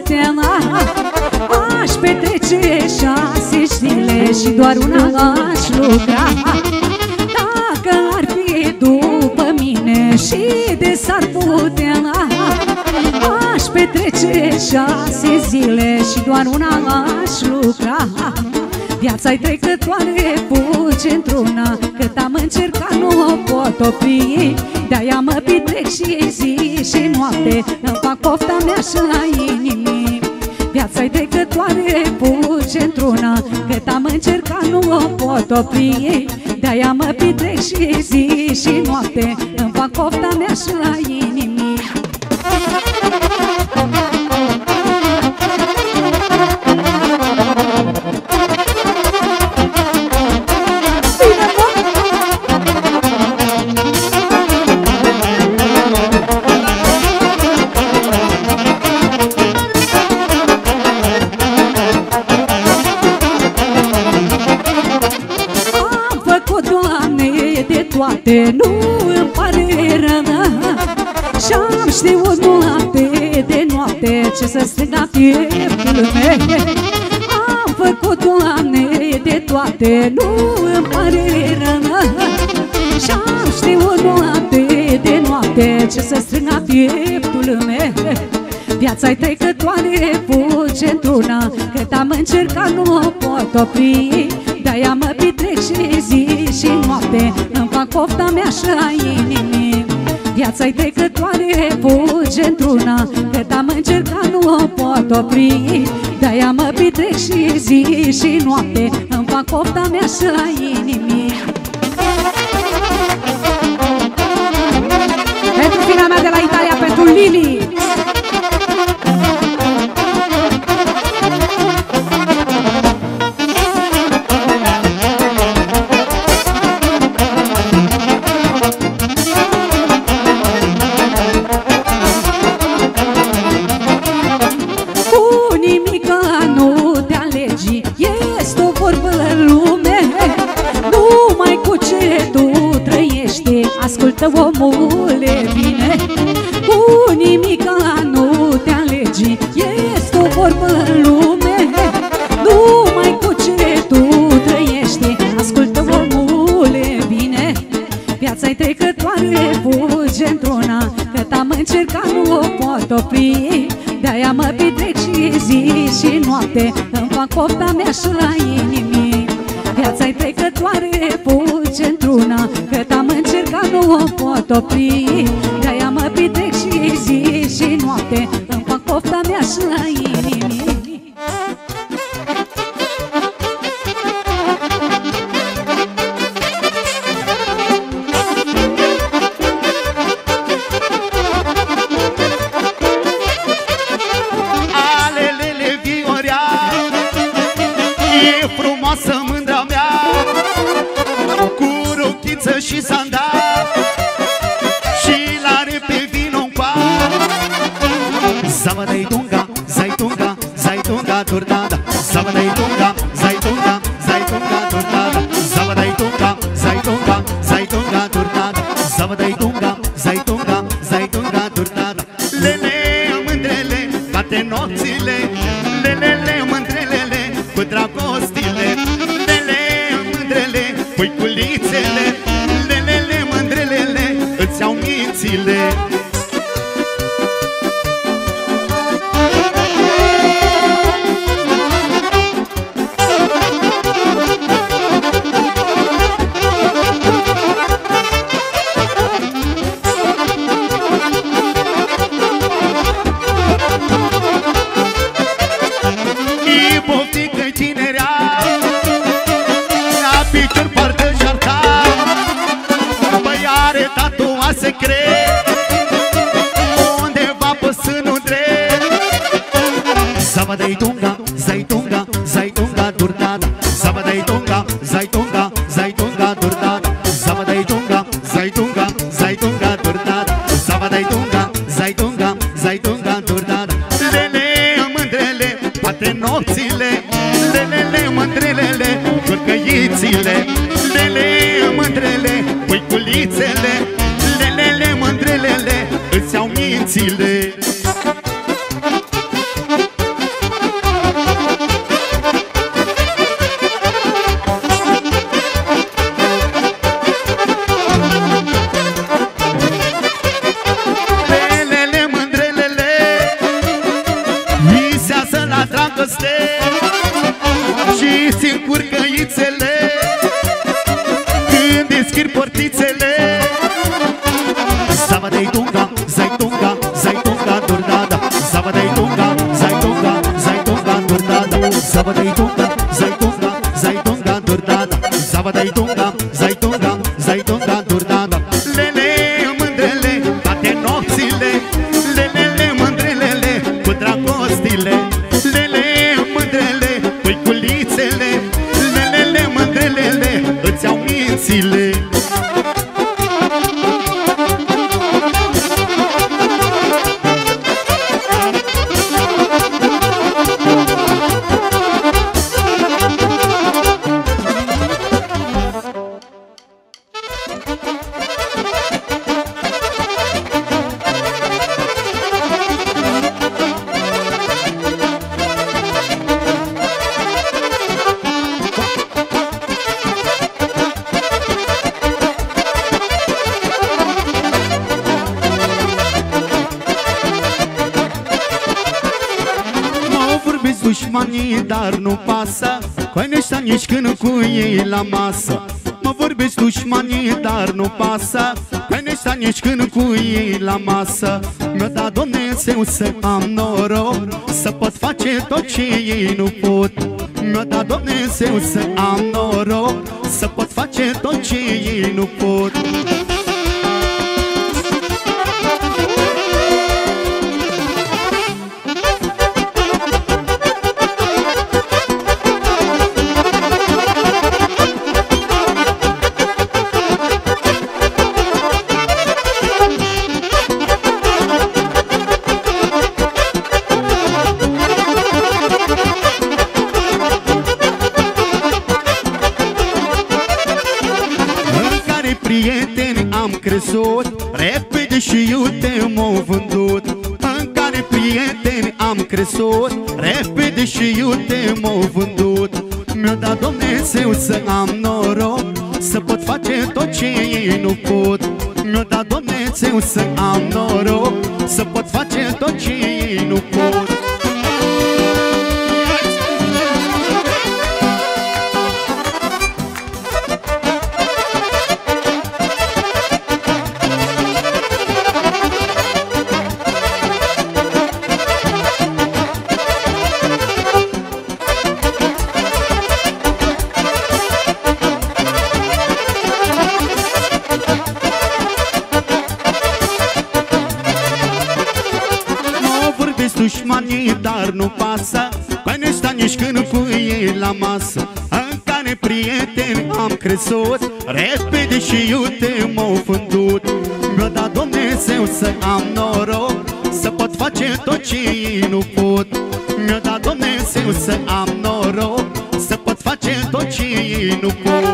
putea. Aș petrece 6 zile și doar una aș lucra. Dacă ar fi după mine și de s-ar putea, aș petrece 6 zile și doar una aș lucra. Viața-i trecătoare, fuge într-una, cât am încercat nu o pot opri. De-aia mă petrec și zi și noapte, îmi fac pofta mea și la inimii. Viața-i trecătoare, fuge într-una, cât am încercat nu o pot opri. De-aia mă petrec și zi și noapte, îmi fac pofta mea și la inimii. Nu îmi pare rău, și-am știut noapte de noapte ce să strâng la pieptul meu. Am făcut, Doamne, de toate, nu îmi pare rău, și-am știut noapte de noapte ce să strâng la pieptul meu. Viața-i trecătoare, fuge într-una, cât am încercat nu o pot opri. De-aia mă petrec și zi și noapte, îmi fac pofta mea și la inimii. Viața-i trecătoare, fuge într-una, cât am încercat nu o pot opri. De-aia mă petrec și zi și noapte, îmi fac pofta mea și la inimii. Pentru fina mea de la Italia, pentru Lili. Ascultă, omule, bine, cu nimica nu te alegi, este o vorbă în lume, numai cu ce tu trăiești. Ascultă, omule, bine, viața-i trecătoare, fuge într-una, cât am încercat nu o pot opri. De-aia mă petrec și zi și noapte, îmi fac pofta mea și la inimii. Viața-i trecătoare, fuge într-una, cât am încercat nu o pot opri. De-aia mă petrec și zi și noapte, îmi fac pofta mea și la inimii. Alelele, Viorea, e frumoasă mândra mea, cu rochiță și sandal, și l-are pe vino-n coa. Zavadai dunga, zai dunga, zai dunga, turnada. Zavadai dunga, zai dunga, zai dunga, turnada. Zavadai dunga, zai dunga, zai dunga, turnada. Zavadai dunga, zai dunga, zai dunga, turnada. Lele, mândrele, bate nopțile, lelele, mândrelele, cu dragostile. Lele, mândrele, puiculițele, lelele, mândrelele, îți iau mințile. Poftică tinerea, la picior poartă jarta, băi are tatua secret, undeva pe sânul drept. Zavadai dunga, zai dunga, zai dunga, turnada. Zavadai dunga, zai dunga, zai dunga, turnada. Zavadai dunga, zai dunga, zai dunga, turnada. Zavadai dunga, zai dunga, zai dunga, turnada. Lele, mândrele, bate nopțile, lelele, mândrelele, curcăițile. Lele, mândrele, puiculițele, lelele, mândrelele, îți iau mințile. Zabadai tunga, zai tunga, zai tunga, durdada. Zabadai tunga, zai tunga, zai tunga, durdada. Zabadai tunga, zai tunga, zai tunga, durdada. Zabadai tunga, zai tunga, zai tunga, durdada. Lele, mândrele, toate nopțile. Lelele, mândrelele, cu dragostile. Lele, mândrele, păiculițele. Lelele, mândrelele, îți iau mințile. Dușmanii, dar nu pasă, că nu sta nici când cu ei la masă. Mă vorbesc dușmanii, dar nu pasă, că nu sta nici când cu ei la masă. Mi-a dat Dumnezeu să am noroc, să pot face tot ce ei nu pot. Mi-a dat Dumnezeu să am noroc, să pot face tot ce ei nu pot. Repede și iute m-au vândut. În care prieteni am crescut, repede și iute m-au vândut. Mi-a dat Dumnezeu să am noroc, să pot face tot ce ei nu pot. Mi-a dat Dumnezeu să am noroc, să pot face tot ce ei nu pot. Dușmanii, dar nu pasă, că nu sta nici când cu ei la masă. În care prieteni am crescut, repede și iute m-au vândut. Mi-a dat Dumnezeu să am noroc, să pot face tot ce ei nu pot. Mi-a dat Dumnezeu să am noroc, să pot face tot ce ei nu pot.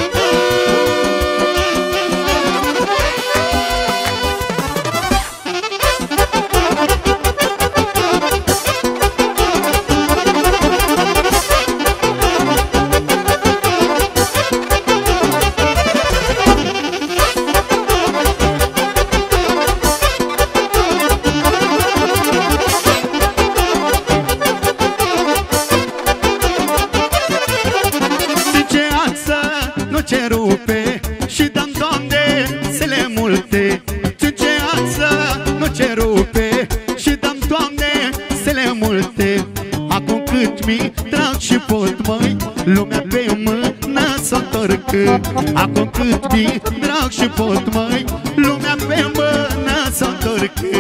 Ce rupe și dăm, Doamne, zile multe. Ce ață, nu ce rupe și dăm, Doamne, zile multe. Acum cât mi trag și pot, măi, lumea pe mână s-o întorcă. Acum cât mi trag și pot, măi, lumea pe mână s-o întorcă.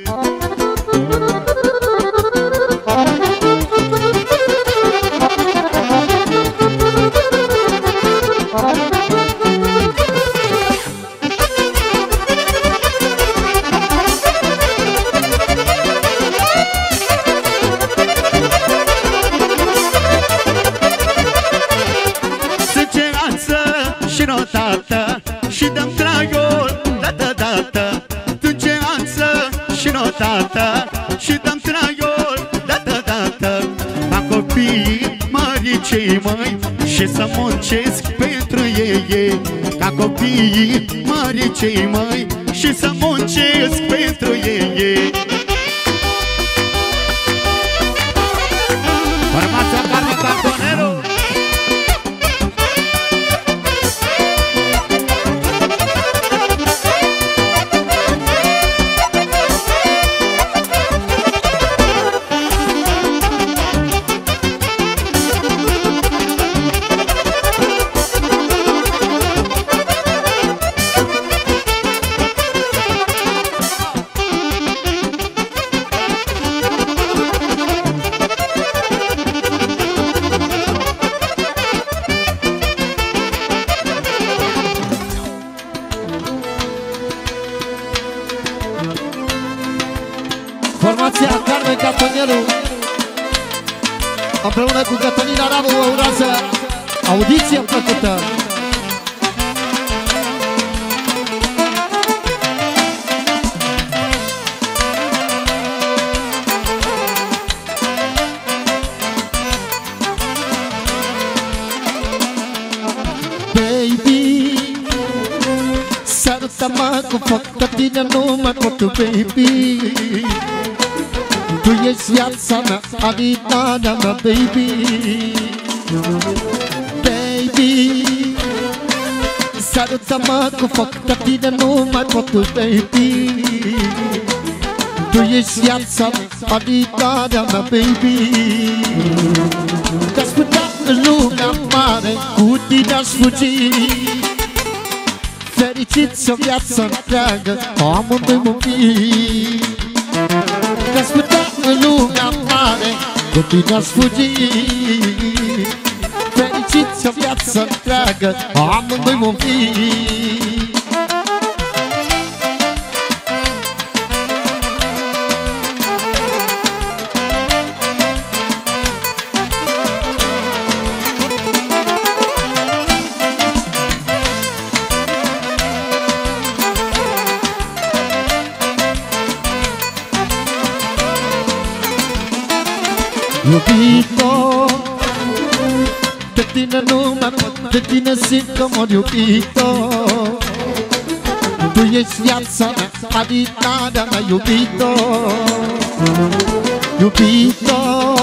Și dăm traiul dată-dată. Dulceață și notată și dăm traiul dată-dată. Ca copiii mari cei măi și să muncesc pentru ei. Ca copiii mari cei măi și să muncesc pentru ei. Formația Carne Cantonero. Formația Carmen Catonielu împreună cu Cătălina Rabu vă urează audiție plăcută. Sărută-mă cu foc, că tine nu mă pot, baby. Tu ești viața mea, alinarea mea, baby. Baby, sărută-mă cu foc, că tine nu mă pot, baby. Tu ești viața mea, alinarea mea, baby. Te-aș putea în lumea mare, cu tine aș fugi. Fericiți o viață întreagă, amândoi vom fi. Te-aș putea în lumea mare, cu tine aș fugi. Fericiți o viață întreagă, amândoi vom fi. Iubito, de tine nu mă pot, de tine simt că mor, iubito. Tu ești viața mea, alinarea mea, iubito. Iubito,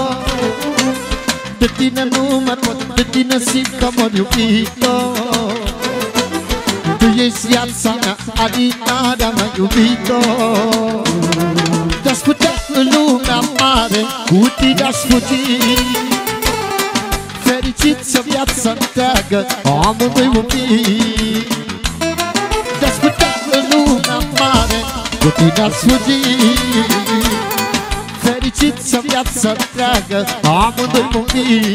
de tine nu mă pot, de tine simt că mor, iubito. Tu ești viața mea, alinarea mea, iubito. Te-aș putea în lumea mare, cu tine aș fugi. Fericiți o viață întreagă, amândoi vom fi. Te-aș putea în lumea mare, cu tine aș fugi. Fericiți o viață întreagă, amândoi vom fi.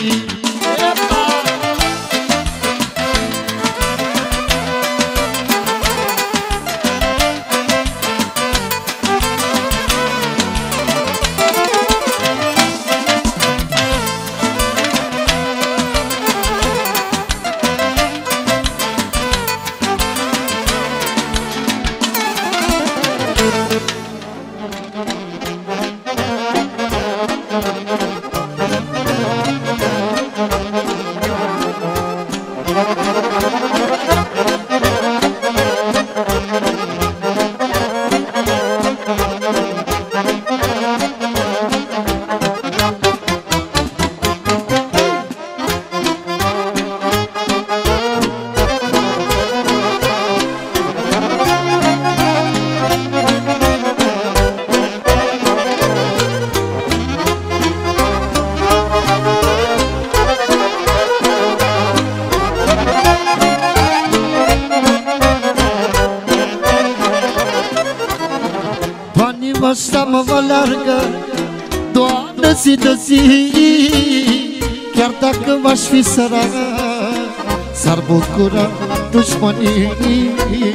Asta mă va largă, Doamne, zi de zi. Chiar dacă m-aș fi sărac, s-ar bucura dușmanii.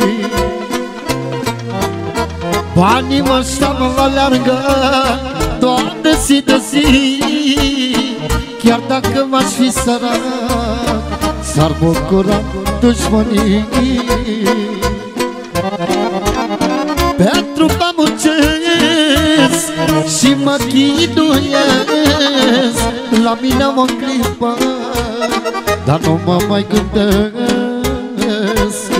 Banii ăștia mă va largă, Doamne, zi de zi. Chiar dacă m-aș fi sărac, s-ar bucura dușmanii. Pentru că muncesc și mă chinuiesc, la mine mă clipă, dar nu mă mai gândesc.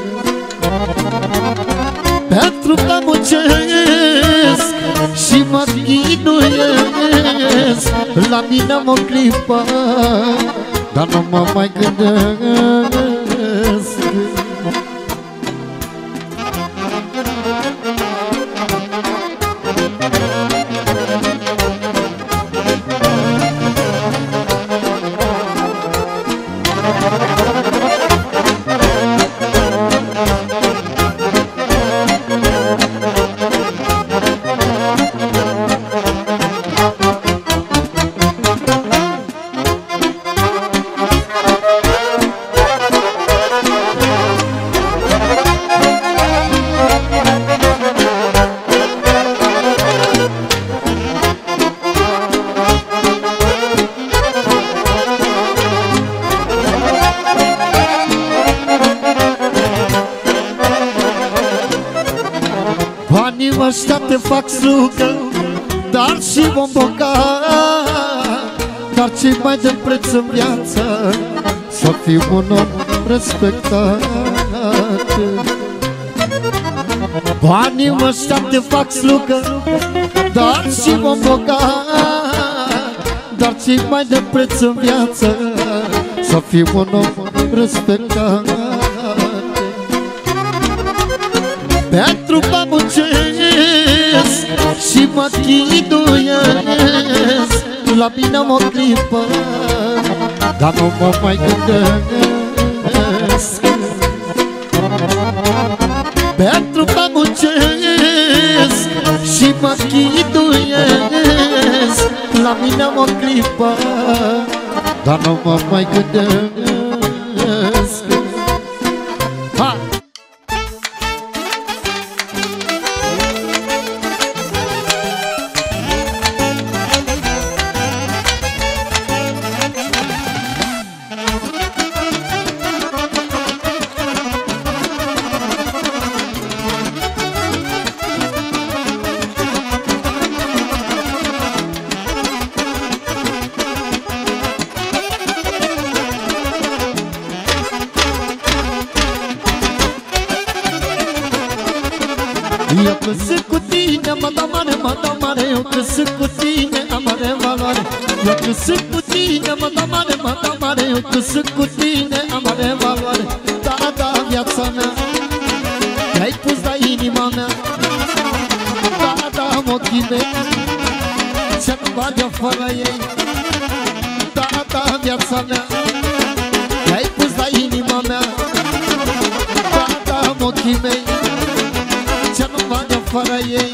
Pentru că muncesc și mă chinuiesc, la mine mă clipă, dar nu mă mai gândesc. Banii ăștia te fac slugă, dar și vom boca. Dar ce mai de preț în viață, să fiu un om respectat. Banii ăștia te fac slugă, dar și vom boca. Dar ce mai de preț în viață, să fiu un om respectat. Pentru că muncesc și mă chiduiesc, la mine mă clipă, dar nu mă mai gândesc. Pentru că muncesc și mă chiduiesc, la mine mă clipă, dar nu mă mai gândesc. Ha! Eu că sunt cu tine, mă dau mare, mă dau mare. Eu că sunt cu tine, am mare valoare. Eu că sunt cu tine, mă dau mare, mă dau mare. Eu că sunt cu tine, am mare valoare. Da, da, viața mea, te-ai pus la inima mea. Da, da, am ochii mei, ce-mi bage fără ei. Da, da, viața mea, te-ai pus la inima mea. Da, da, am ochii mei, ce nu vade fără ei.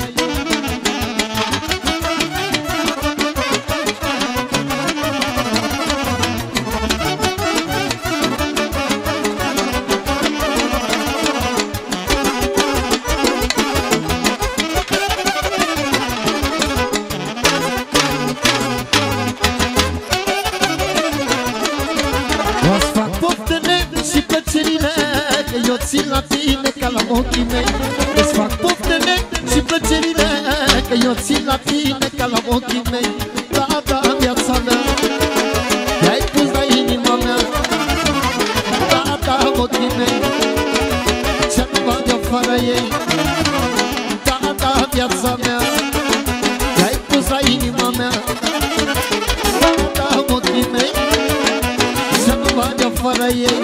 O-ți fac poftele și plăcerile, că eu țin la tine ca la ochii mei. Îți fac poftele și plăcerile, că eu țin la tine ca la ochii mei. Da, da, viața mea, te-ai pus la inima mea. Da, da, ochii mei, ce nu văd eu fără ei. Da, da, viața mea, te-ai pus la inima mea. Da, da, ochii mei, ce nu văd eu fără ei.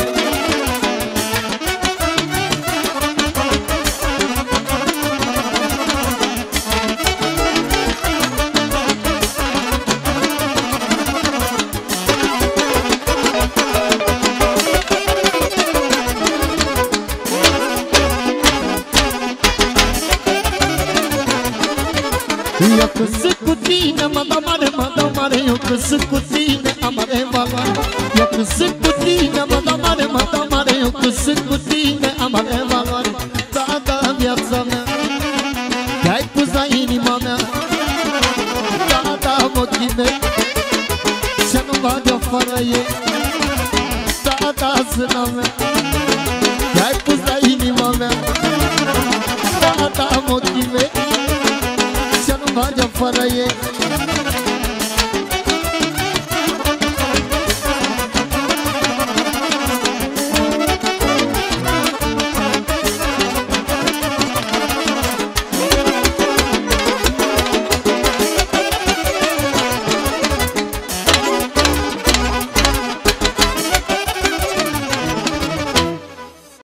Eu că sunt cu tine, mă dau mare, mă dau mare. Eu că sunt cu tine, am mare valoare. Eu că sunt cu tine, mă dau mare, mă dau mare. Eu că sunt cu tine, am mare valoare. Da, da, viața mea, te-ai pus la inima mea. Da, da, ochii mei, ce nu văd eu fără ei. Da, da, zâna mea, te-ai pus la inima mea. Da, da, ochii mei, ce nu văd eu fără ei.